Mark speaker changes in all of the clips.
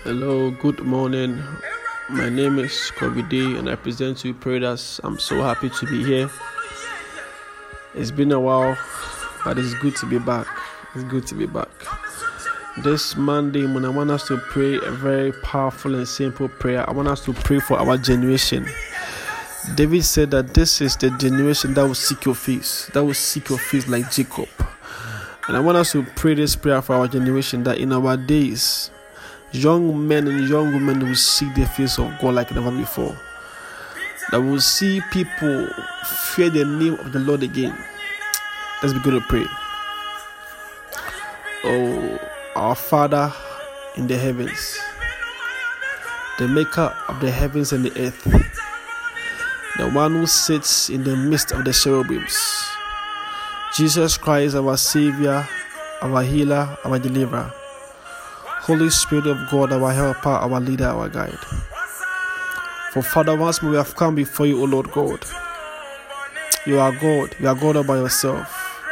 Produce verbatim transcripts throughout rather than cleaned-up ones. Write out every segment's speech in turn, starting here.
Speaker 1: Hello, good morning. My name is Kobe D and I present to you prayers. I'm so happy to be here. It's been a while, but it's good to be back. It's good to be back. This Monday, when I want us to pray a very powerful and simple prayer, I want us to pray for our generation. David said that this is the generation that will seek your face, that will seek your face like Jacob. And I want us to pray this prayer for our generation, that in our days, young men and young women will seek the face of God like never before. That will see people fear the name of the Lord again. Let's begin to pray. Oh, our Father in the heavens, the maker of the heavens and the earth, the one who sits in the midst of the cherubims, Jesus Christ, our Savior, our healer, our deliverer, Holy Spirit of God, our helper, our leader, our guide. For Father, once more we have come before you, O Lord God. You are God. You are God all by yourself.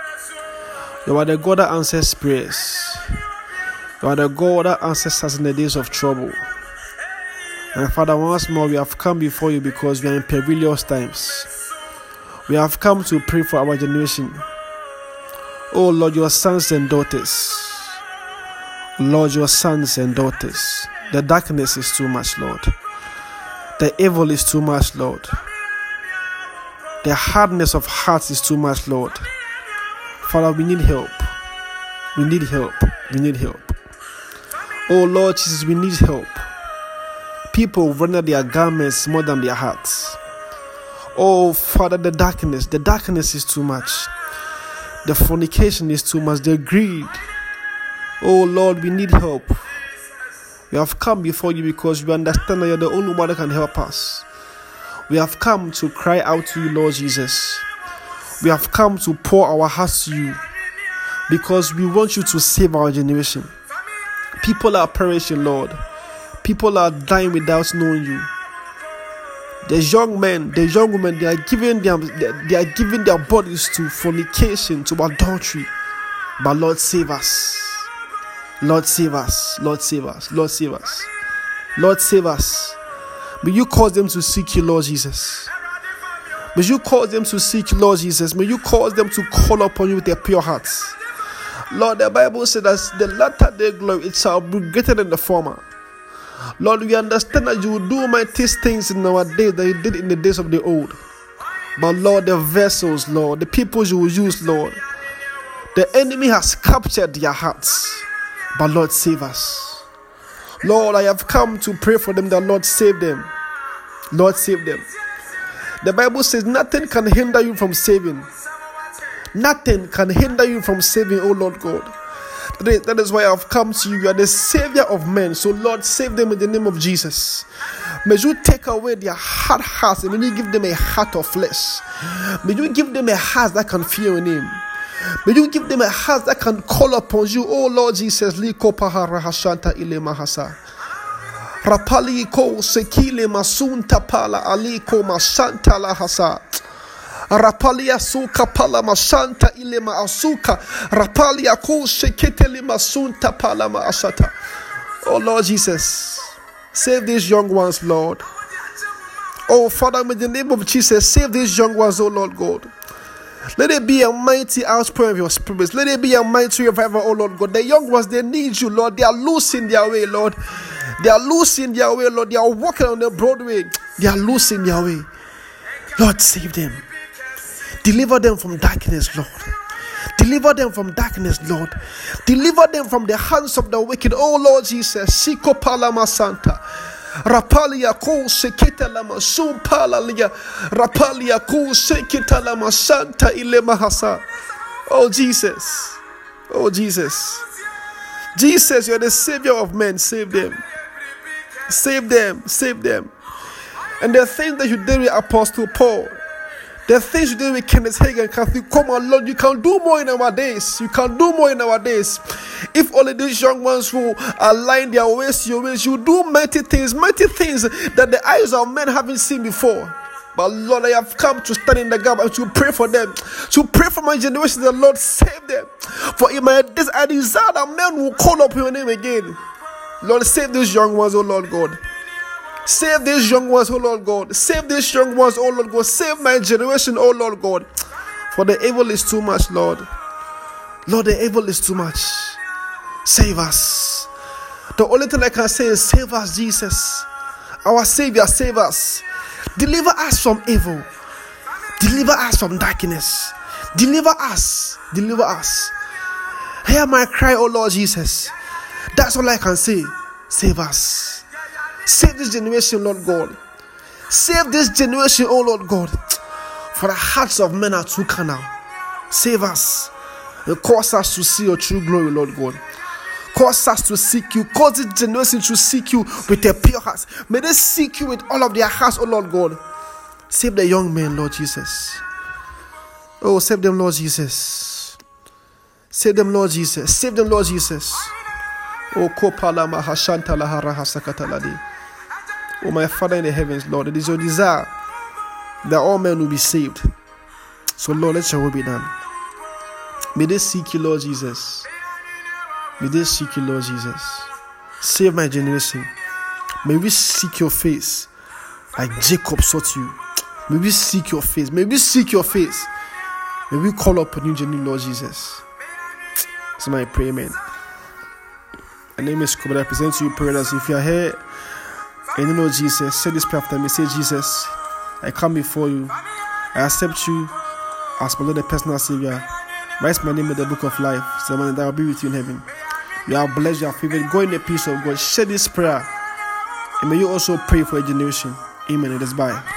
Speaker 1: You are the God that answers prayers. You are the God that answers us in the days of trouble. And Father, once more we have come before you because we are in perilous times. We have come to pray for our generation. Oh Lord, your sons and daughters. Lord, your sons and daughters. The darkness is too much, Lord. The evil is too much, Lord. The hardness of hearts is too much, Lord. Father, we need help. We need help. We need help. Oh Lord Jesus, we need help. People render their garments more than their hearts. Oh Father, the darkness, the darkness is too much. The fornication is too much. The greed. Oh Lord, we need help. We have come before you because we understand that you're the only one that can help us. We have come to cry out to you, Lord Jesus. We have come to pour our hearts to you because we want you to save our generation. People are perishing, Lord. People are dying without knowing you. The young men, the young women, they are giving them, they are giving their bodies to fornication, to adultery. But Lord, save us. Lord, save us. Lord, save us. Lord, save us. Lord, save us. May you cause them to seek you, Lord Jesus. May you cause them to seek you, Lord Jesus. May you cause them to call upon you with their pure hearts. Lord, the Bible says that the latter day glory, it shall be greater than the former. Lord, we understand that you will do mighty things in our days that you did in the days of the old. But Lord, the vessels, Lord, the people you will use, Lord, the enemy has captured their hearts. But Lord, save us. Lord, I have come to pray for them that Lord, save them. Lord, save them. The Bible says nothing can hinder you from saving. Nothing can hinder you from saving, oh Lord God. That is, that is why I have come to you. You are the Savior of men. So Lord, save them in the name of Jesus. May you take away their hard hearts and may you give them a heart of flesh. May you give them a heart that can fear your name. May you give them a heart that can call upon you, oh Lord Jesus. Liko pahara hashanta ile mahasa. Rapali ko sekile masunta pala aliko masanta la hasa. Rapalia suka pala masanta ile ma asuka. Rapalia ko seketele masunta pala ma asata. Oh Lord Jesus, save these young ones, Lord. Oh Father, in the name of Jesus, save these young ones, oh Lord God. Let it be a mighty outpouring of your spirits. Let it be a mighty revival, oh Lord God. The young ones, they need you, Lord. They are losing their way, Lord. They are losing their way, Lord. They are walking on the Broadway. They are losing their way. Lord, save them. Deliver them from darkness, Lord. Deliver them from darkness, Lord. Deliver them from the hands of the wicked, oh Lord Jesus. Siko palama santa. Rapalia ko seketa lama sumpala liya. Rapalia ko seketa lama santa ile mahasa. Oh Jesus. Oh Jesus. Jesus, you're the Savior of men. Save them. Save them. Save them. And the things that you did with Apostle Paul, the things you did with Kenneth Hagin, Kathy, come on, Lord, you can do more in our days. You can do more in our days. If only these young ones who align their ways to your ways, you do mighty things, mighty things that the eyes of men haven't seen before. But Lord, I have come to stand in the gap and to pray for them, to pray for my generation. The Lord save them. For in my days I desire that men will call up your name again. Lord, save these young ones, oh Lord God. Save these young ones, oh Lord God. Save these young ones, oh Lord God. Save my generation, oh Lord God. For the evil is too much, Lord. Lord, the evil is too much. Save us. The only thing I can say is save us, Jesus. Our Savior, save us. Deliver us from evil. Deliver us from darkness. Deliver us. Deliver us. Hear my cry, oh Lord Jesus. That's all I can say. Save us. Save this generation, Lord God. Save this generation, oh Lord God. For the hearts of men are too carnal. Save us. And cause us to see your true glory, Lord God. Cause us to seek you. Cause this generation to seek you with a pure heart. May they seek you with all of their hearts, oh Lord God. Save the young men, Lord Jesus. Oh, save them, Lord Jesus. Save them, Lord Jesus. Save them, Lord Jesus. Oh, Kopala Mahashanta Lahara Hasakataladi. Oh, my Father in the heavens, Lord, it is your desire that all men will be saved. So, Lord, let your will be done. May they seek you, Lord Jesus. May they seek you, Lord Jesus. Save my generation. May we seek your face like Jacob sought you. May we seek your face. May we seek your face. May we call upon you, genuine Lord Jesus. This is my prayer, man. My name is Kobe. I present to you prayers. If you are here and you know Jesus, say this prayer after me. Say, Jesus, I come before you. I accept you as my Lord and personal Savior. Write my name in the book of life, so that I will be with you in heaven. You are blessed, you are favored. Go in the peace of God. Share this prayer. And may you also pray for a generation. Amen. It is bye.